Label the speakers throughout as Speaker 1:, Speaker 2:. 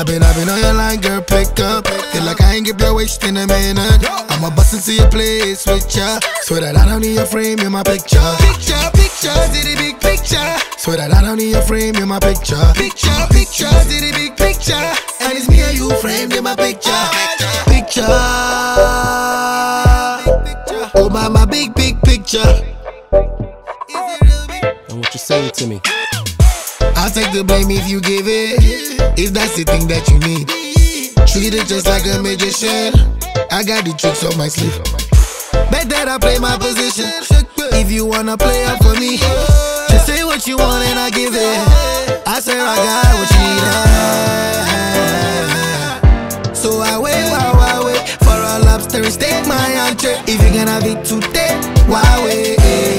Speaker 1: I've been on your line, girl, pick up. Feel like I ain't give your waist in a minute. I'ma bust into your place with ya. Swear that I don't need your frame in my picture. Picture, see the big picture. Swear that I don't need your frame in my picture. Picture, see the big picture. And it's me and you framed in my picture. Picture, oh my big picture.
Speaker 2: And what you saying to me?
Speaker 1: I'll take the blame if you give it, if that's the thing that you need. Treat it just like a magician. I got the tricks up my sleeve. Bet that I play my position. If you wanna play up for me, just say what you want and I give it. I said I got what you need. So I wait for a lobster and steak my entree. If you can have it today, why wait?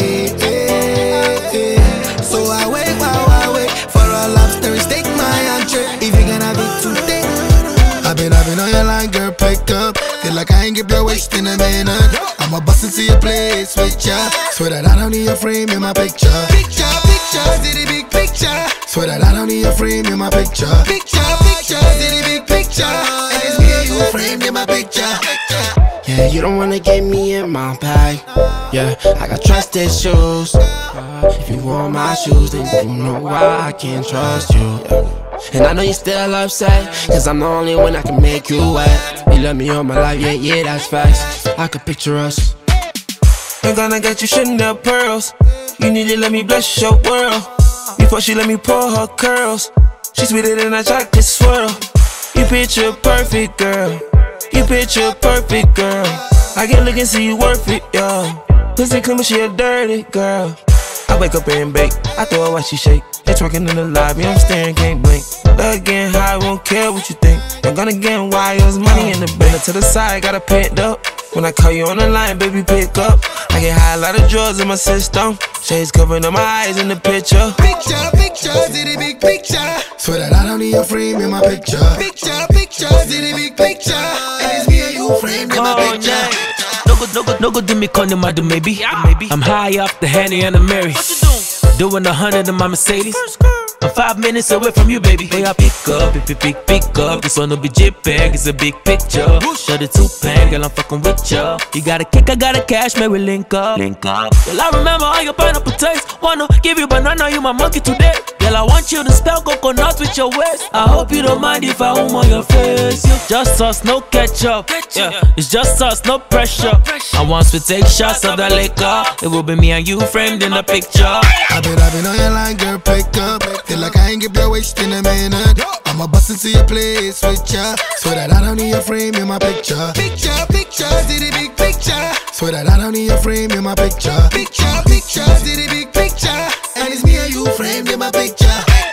Speaker 1: So I wait for a lobster and steak my entree. If you can have it today. I've been on your line, girl, pick up. Feel like I ain't give your waist in a minute. I'ma bust into your place with ya. Swear that I don't need your frame in my picture. Picture, see the big picture. Swear that I don't need your frame in my picture. Picture, see the big picture. And it's me and you framed in my picture.
Speaker 2: Yeah, you don't wanna get me in my bag. Yeah, I got trust issues. If you want my shoes, then you know why I can't trust you. Yeah. And I know you still upset, cause I'm the only one that can make you wet. You love me all my life, yeah, that's facts. I could picture us.
Speaker 3: I'm gonna get you Chanel pearls. You need to let me bless your world. Before she let me pull her curls. She sweeter than a chocolate swirl. You picture perfect, girl. You picture perfect, girl. I can look and see you worth it, yeah. Pussy clean but she a dirty girl. I wake up and bake, I throw her while she shake. They twerking in the lobby, I'm staring, can't blink. Love getting high, won't care what you think. I'm gonna get wires, money in the bank. To the side, got it picked up. When I call you on the line, baby, pick up. I get high, a lot of drugs in my system. Shades covering up my eyes in the picture.
Speaker 1: Picture, see the big picture. Swear that I don't need your frame in my picture. Picture, see the big picture. And it's me and you framed in my picture.
Speaker 4: No good do me calling my do maybe. I'm high off the Henny and the Mary. Doing 100 in my Mercedes. I'm 5 minutes away from you, baby. Hey, I pick up. This one will be JPEG, it's a big picture. Show the 2-pan, girl, I'm fucking with ya. You got a kick, I got a cash, man, we link up. Girl, I remember all your pineapple taste. Wanna give you banana, you my monkey today. Girl, I want you to spell coconut with your waist. I hope you don't mind if I home on your face. Yeah. Just us, no ketchup. Yeah, it's just us, no pressure. And once we take shots of the liquor, it will be me and you framed in the picture.
Speaker 1: I've been on your line, girl, pick up. Feel like I ain't give your waist in a minute. I'ma bust into your place with ya. Swear that I don't need your frame in my picture. Picture, see the big picture. Swear that I don't need your frame in my picture. Picture, see the big picture. And it's me and you framed in my picture.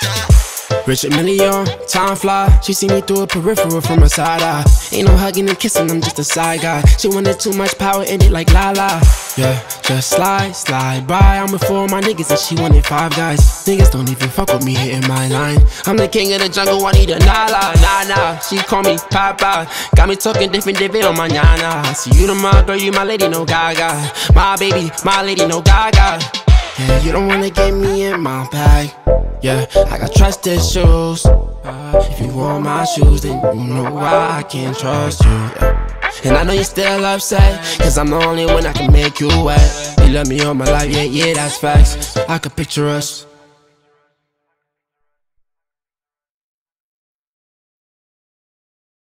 Speaker 2: Richard Million, time fly. She see me through a peripheral from her side eye. Ain't no hugging and kissing, I'm just a side guy. She wanted too much power in it like la la. Yeah, just slide by. I'm with 4 of my niggas and she wanted 5 guys. Niggas don't even fuck with me hitting my line. I'm the king of the jungle, I need a nah. She call me Papa. Got me talking different on my nyana. See you the my girl, you my lady, no gaga. My baby, my lady, no gaga. Yeah, you don't wanna get me in my bag. Yeah, I got trust issues. If you want my shoes, then you know why I can't trust you. Yeah. And I know you still upset, cause I'm the only one that can make you wet. You love me all my life, yeah, that's facts. I could picture us.